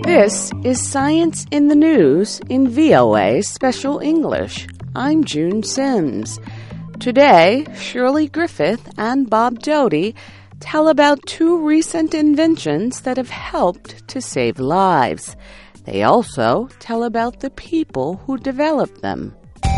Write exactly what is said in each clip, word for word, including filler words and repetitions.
This is Science in the News in V O A Special English. I'm June Sims. Today, Shirley Griffith and Bob Doty tell about two recent inventions that have helped to save lives. They also tell about the people who developed them.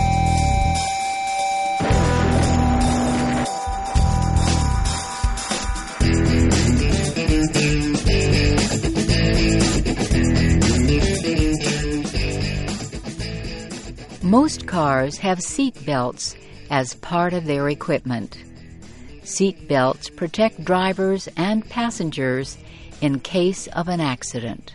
Most cars have seat belts as part of their equipment. Seat belts protect drivers and passengers in case of an accident.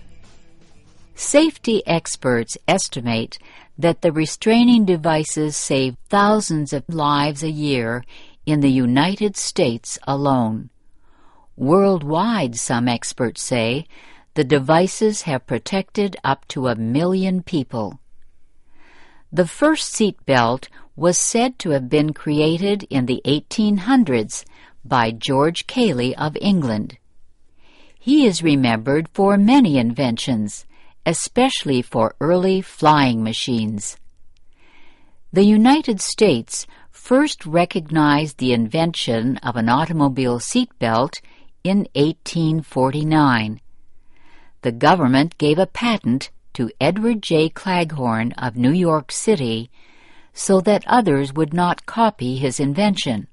Safety experts estimate that the restraining devices save thousands of lives a year in the United States alone. Worldwide, some experts say, the devices have protected up to a million people. The first seat belt was said to have been created in the eighteen hundreds by George Cayley of England. He is remembered for many inventions, especially for early flying machines. The United States first recognized the invention of an automobile seat belt in eighteen forty-nine. The government gave a patent to Edward J. Claghorn of New York City so that others would not copy his invention.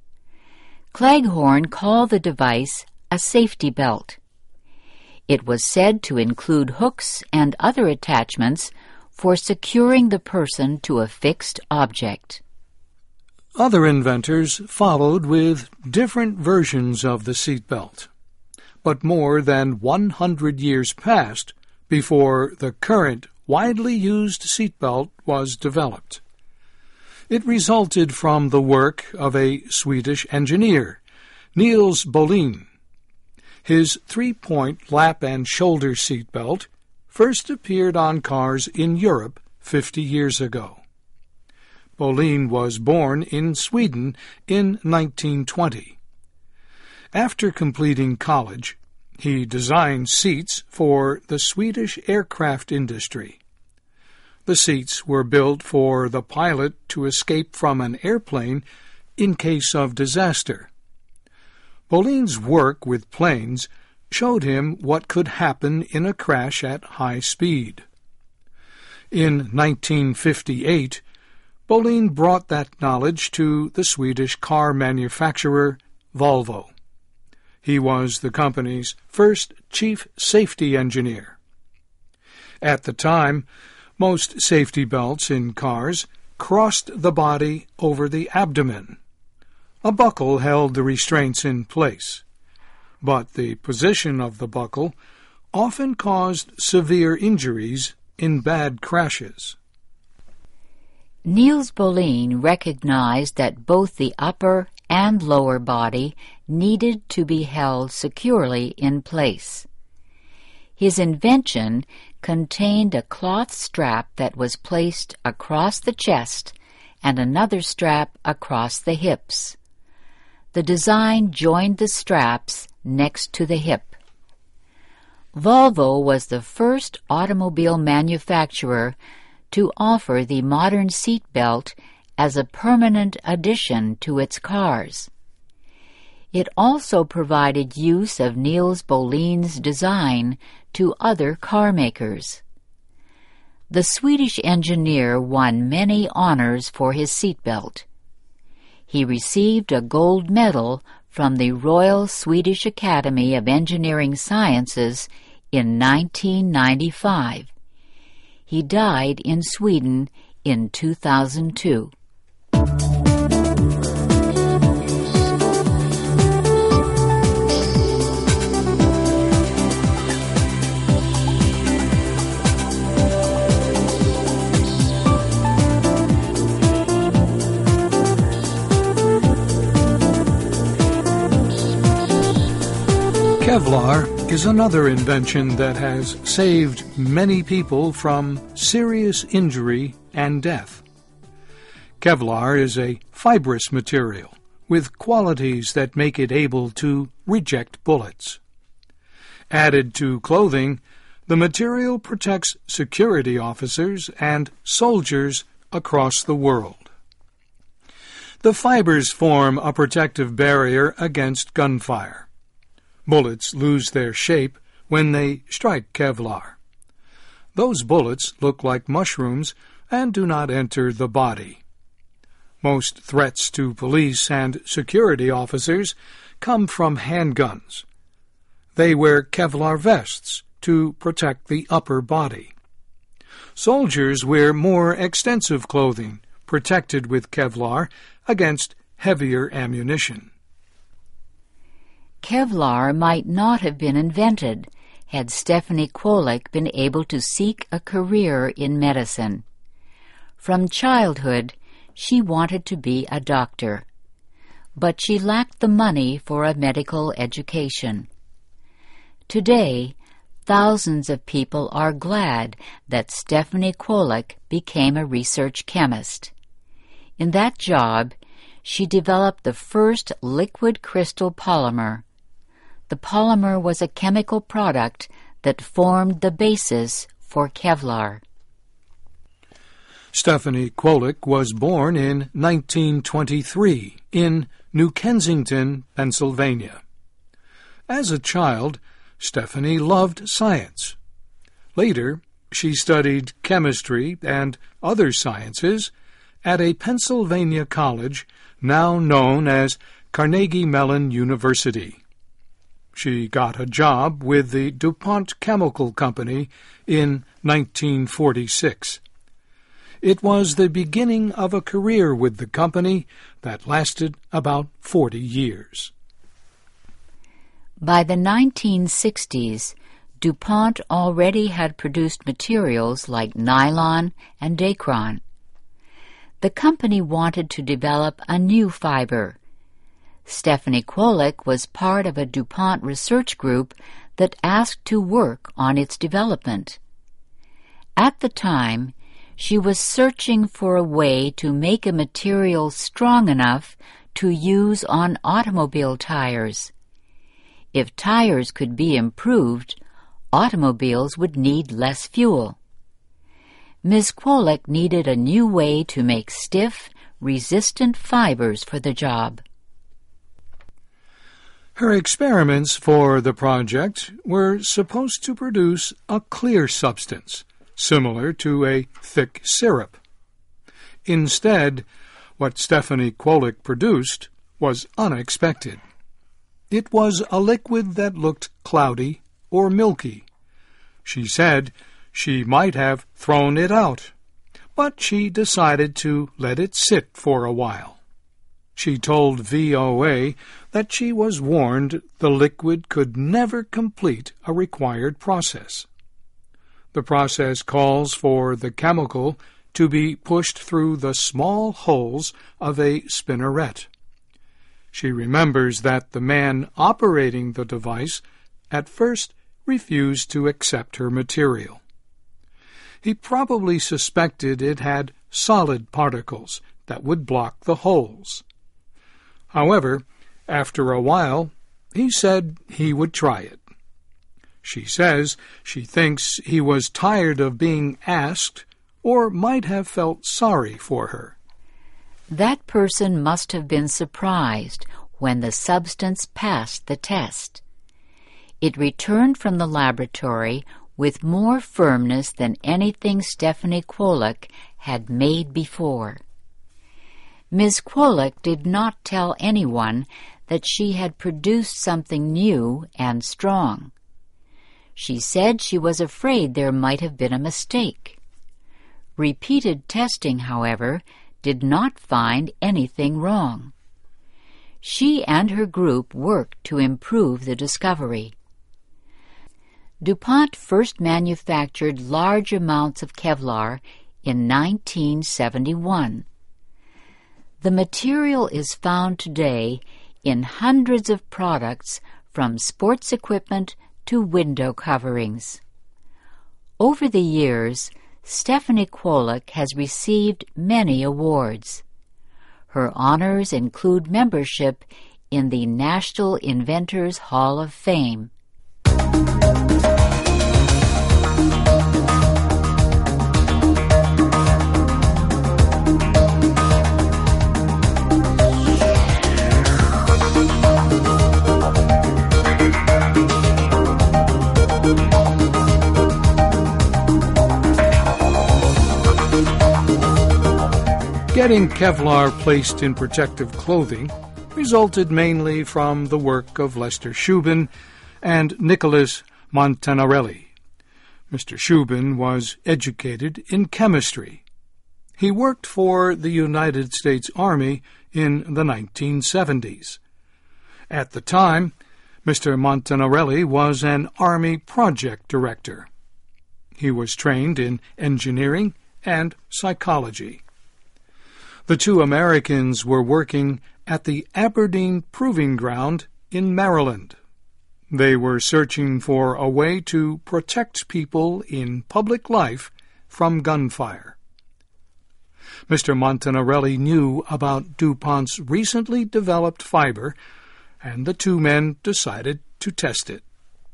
Claghorn called the device a safety belt. It was said to include hooks and other attachments for securing the person to a fixed object. Other inventors followed with different versions of the seatbelt, but more than one hundred years passed before the current widely used seatbelt was developed. It resulted from the work of a Swedish engineer, Niels Bohlin. His three-point lap and shoulder seatbelt first appeared on cars in Europe fifty years ago. Bohlin was born in Sweden in nineteen twenty. After completing college, he designed seats for the Swedish aircraft industry. The seats were built for the pilot to escape from an airplane in case of disaster. Bohlin's work with planes showed him what could happen in a crash at high speed. In nineteen fifty-eight, Bohlin brought that knowledge to the Swedish car manufacturer Volvo. He was the company's first chief safety engineer. At the time, most safety belts in cars crossed the body over the abdomen. A buckle held the restraints in place, but the position of the buckle often caused severe injuries in bad crashes. Niels Bohlin recognized that both the upper and lower body needed to be held securely in place. His invention contained a cloth strap that was placed across the chest and another strap across the hips. The design joined the straps next to the hip. Volvo was the first automobile manufacturer to offer the modern seat belt as a permanent addition to its cars. It also provided use of Niels Bohlin's design to other car makers. The Swedish engineer won many honors for his seatbelt. He received a gold medal from the Royal Swedish Academy of Engineering Sciences in nineteen ninety-five. He died in Sweden in two thousand two. Kevlar is another invention that has saved many people from serious injury and death. Kevlar is a fibrous material with qualities that make it able to reject bullets. Added to clothing, The material protects security officers and soldiers across the world. The fibers form a protective barrier against gunfire. Bullets lose their shape when they strike Kevlar. Those bullets look like mushrooms and do not enter the body. Most threats to police and security officers come from handguns. They wear Kevlar vests to protect the upper body. Soldiers wear more extensive clothing, protected with Kevlar against heavier ammunition. Kevlar might not have been invented had Stephanie Kwolek been able to seek a career in medicine. From childhood, she wanted to be a doctor, but she lacked the money for a medical education. Today, thousands of people are glad that Stephanie Kwolek became a research chemist. In that job, she developed the first liquid crystal polymer. The polymer was a chemical product that formed the basis for Kevlar. Stephanie Kwolek was born in nineteen twenty-three in New Kensington, Pennsylvania. As a child, Stephanie loved science. Later, she studied chemistry and other sciences at a Pennsylvania college now known as Carnegie Mellon University. She got a job with the DuPont Chemical Company in nineteen forty-six. It was the beginning of a career with the company that lasted about forty years. By the nineteen sixties, DuPont already had produced materials like nylon and Dacron. The company wanted to develop a new fiber. Stephanie Kwolek was part of a DuPont research group that asked to work on its development. At the time, she was searching for a way to make a material strong enough to use on automobile tires. If tires could be improved, automobiles would need less fuel. Miz Kwolek needed a new way to make stiff, resistant fibers for the job. Her experiments for the project were supposed to produce a clear substance, similar to a thick syrup. Instead, what Stephanie Kwolek produced was unexpected. It was a liquid that looked cloudy or milky. She said she might have thrown it out, but she decided to let it sit for a while. She told V O A that she was warned the liquid could never complete a required process. The process calls for the chemical to be pushed through the small holes of a spinneret. She remembers that the man operating the device at first refused to accept her material. He probably suspected it had solid particles that would block the holes. However, after a while, he said he would try it. She says she thinks he was tired of being asked or might have felt sorry for her. That person must have been surprised when the substance passed the test. It returned from the laboratory with more firmness than anything Stephanie Kwolek had made before. Miz Kwolek did not tell anyone that she had produced something new and strong. She said she was afraid there might have been a mistake. Repeated testing, however, did not find anything wrong. She and her group worked to improve the discovery. DuPont first manufactured large amounts of Kevlar in nineteen seventy-one. The material is found today in hundreds of products from sports equipment to window coverings. Over the years, Stephanie Kwolek has received many awards. Her honors include membership in the National Inventors Hall of Fame. Getting Kevlar placed in protective clothing resulted mainly from the work of Lester Shubin and Nicholas Montanarelli. Mister Shubin was educated in chemistry. He worked for the United States Army in the nineteen seventies. At the time, Mister Montanarelli was an Army project director. He was trained in engineering and psychology. The two Americans were working at the Aberdeen Proving Ground in Maryland. They were searching for a way to protect people in public life from gunfire. Mister Montanarelli knew about DuPont's recently developed fiber, and the two men decided to test it.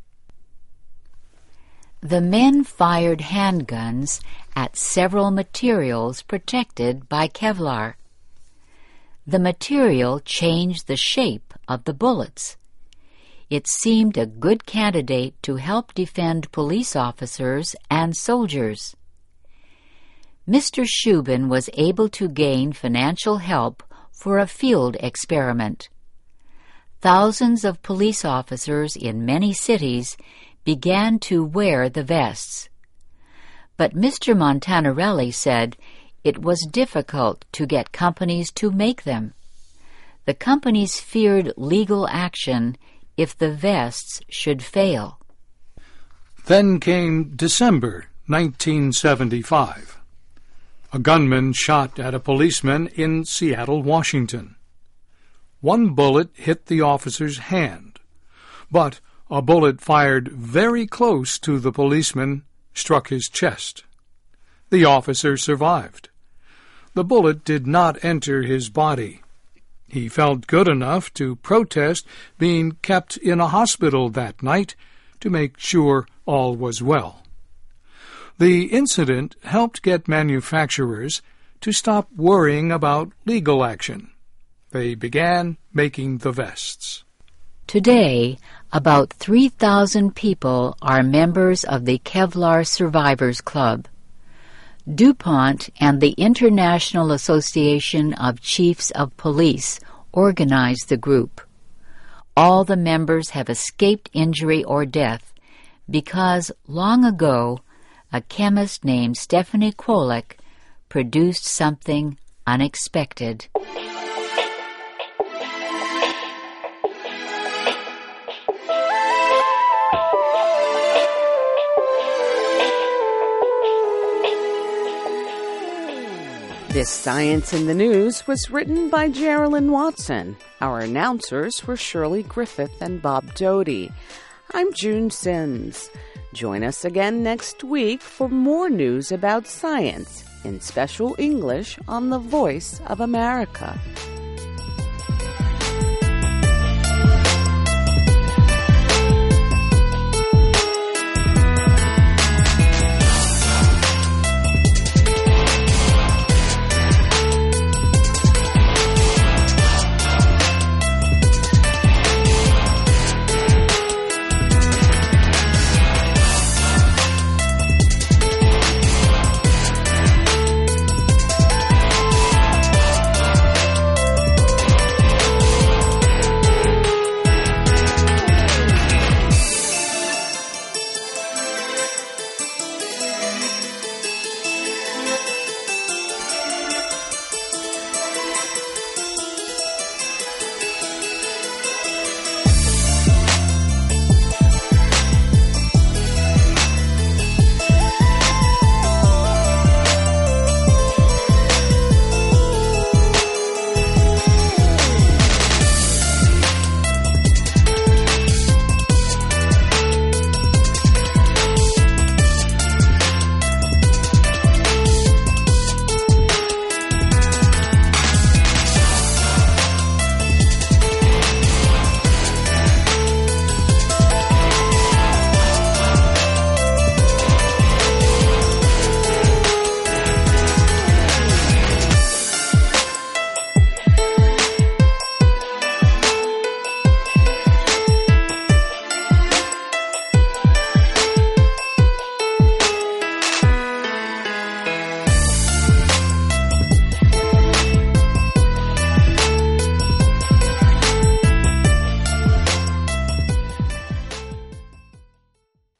The men fired handguns at several materials protected by Kevlar. The material changed the shape of the bullets. It seemed a good candidate to help defend police officers and soldiers. Mister Shubin was able to gain financial help for a field experiment. Thousands of police officers in many cities began to wear the vests. But Mister Montanarelli said it was difficult to get companies to make them. The companies feared legal action if the vests should fail. Then came December nineteen seventy-five. A gunman shot at a policeman in Seattle, Washington. One bullet hit the officer's hand, but a bullet fired very close to the policeman struck his chest. The officer survived. The bullet did not enter his body. He felt good enough to protest being kept in a hospital that night to make sure all was well. The incident helped get manufacturers to stop worrying about legal action. They began making the vests. Today, about three thousand people are members of the Kevlar Survivors Club. DuPont and the International Association of Chiefs of Police organize the group. All the members have escaped injury or death because, long ago, a chemist named Stephanie Kwolek produced something unexpected. This Science in the News was written by Geraldine Watson. Our announcers were Shirley Griffith and Bob Doty. I'm June Sims. Join us again next week for more news about science in special English on the Voice of America.